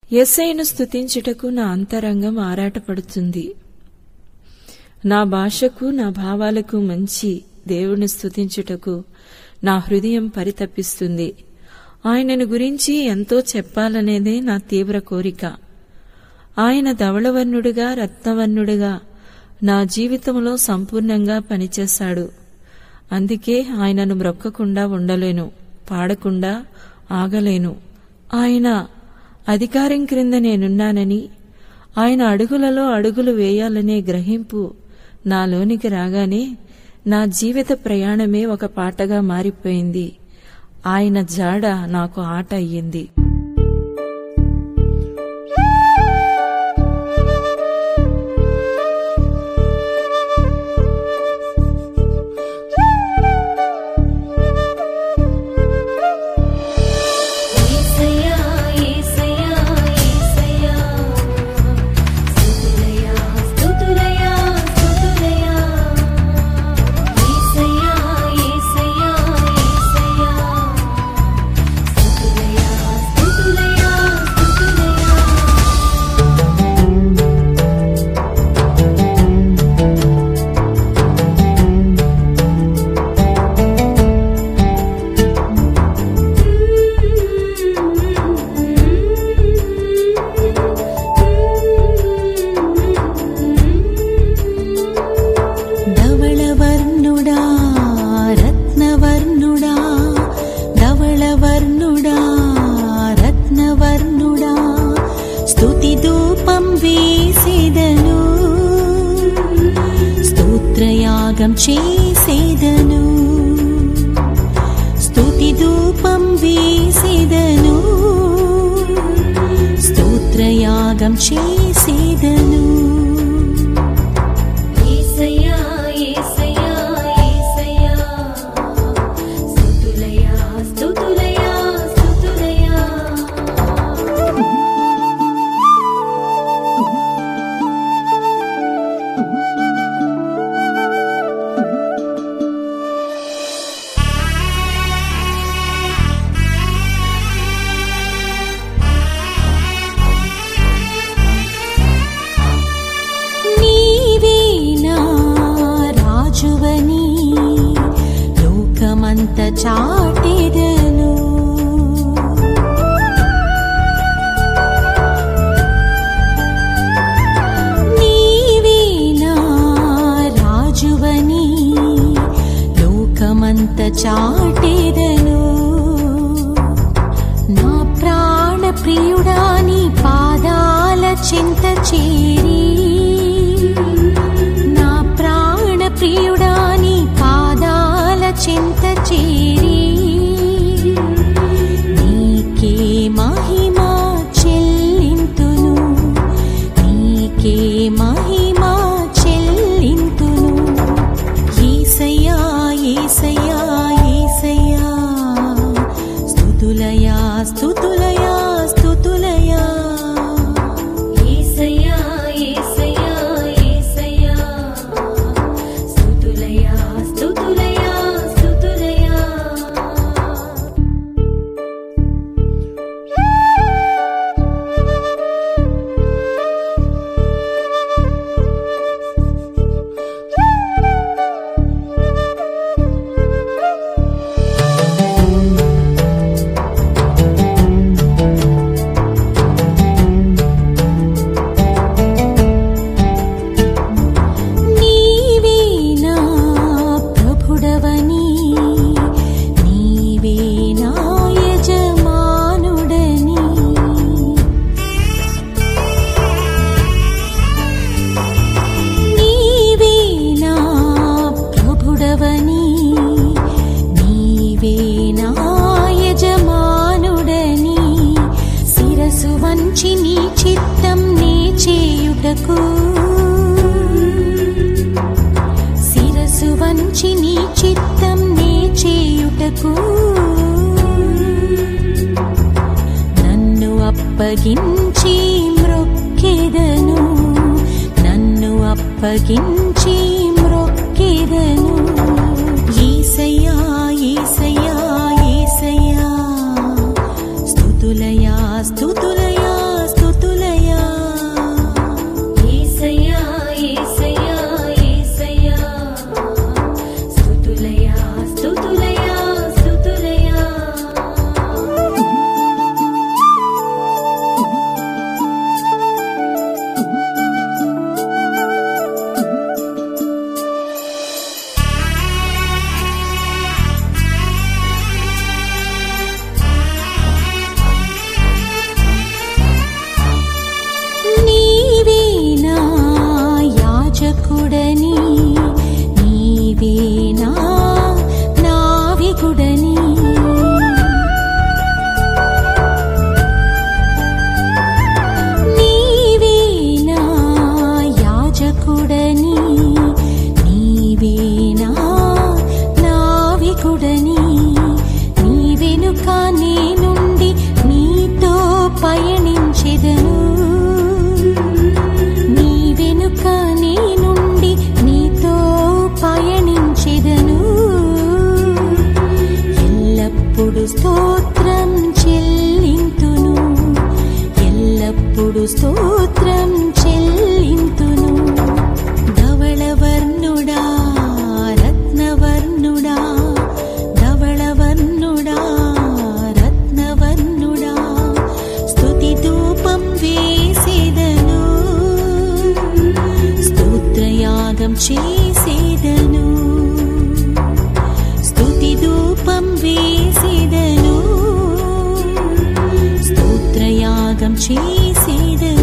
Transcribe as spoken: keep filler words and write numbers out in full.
యేసయ్యను స్తుతించుటకు నా అంతరంగం ఆరాటపడుతుంది. నా భాషకు నా భావాలకు మంచి దేవుని స్తుతించుటకు నా హృదయం పరితపిస్తుంది. ఆయనను గురించి ఎంతో చెప్పాలనేదే నా తీవ్ర కోరిక. ఆయన ధవళవర్ణుడుగా రత్నవర్ణుడుగా నా జీవితంలో సంపూర్ణంగా పనిచేశాడు. అందుకే ఆయనను మ్రొక్కకుండా ఉండలేను, పాడకుండా ఆగలేను. ఆయన అధికారం క్రింద నేనున్నానని, ఆయన అడుగులలో అడుగులు వేయాలనే గ్రహింపు నాలోనికి రాగానే నా జీవిత ప్రయాణమే ఒక పాటగా మారిపోయింది. ఆయన జాడ నాకు ఆట అయ్యింది. స్తోత్రయాగం చేసేదను, స్తుతి ధూపం వేసేదను, స్తోత్రయాగం చేసేదను. యేసయ్యా యేసయ్యా యేసయ్యా స్తుతులయా స్తుతులయా స్తుతులయా. లోకమంత చాటెదను, నీవే నా రాజువని లోకమంత చాటెదను. నా ప్రాణ ప్రియుడా నీ పాదాల చింత చేరి, నా ప్రాణ ప్రియుడా నీ పాదాల చింత చేరి, నీకే మహిమ చెల్లింతును, నీకే మహిమ చెల్లింతును. యేసయ్యా యేసయ్యా యేసయ్యా స్తుతులయా స్తుతులయా స్తుతులయా. యేసయ్యా యేసయ్యా యేసయ్యా స్తుతులయా స్తుతులయా స్తుతులయా. నీవే నా ప్రభుడవని, నీవే నా యజమానుడని, నీవే నా ప్రభుడవని, నీవే నా యజమానుడని, శిరసు వంచి నీ చిత్తం నే చేయుటకు, శిరసు వంచి నీ చిత్తం నే చేయుటకు, నన్ను అప్పగించి మ్రొక్కెదను, నన్ను అప్పగించి మ్రొక్కెదను. యేసయ్యా యేసయ్యా యేసయ్యా స్తుతులయా స్తుతులయా స్తుతులయా. స్తోత్రం చెల్లింతును. ధవళవర్ణుడా రత్నవర్ణుడా ధవళవర్ణుడా రత్నవర్ణుడా స్తుతి ధూపం వేసేదను, స్తోత్రయాగం చేసేదను. స్తుతి ధూపం వేసేదను, స్తోత్రయాగం చేసేదను.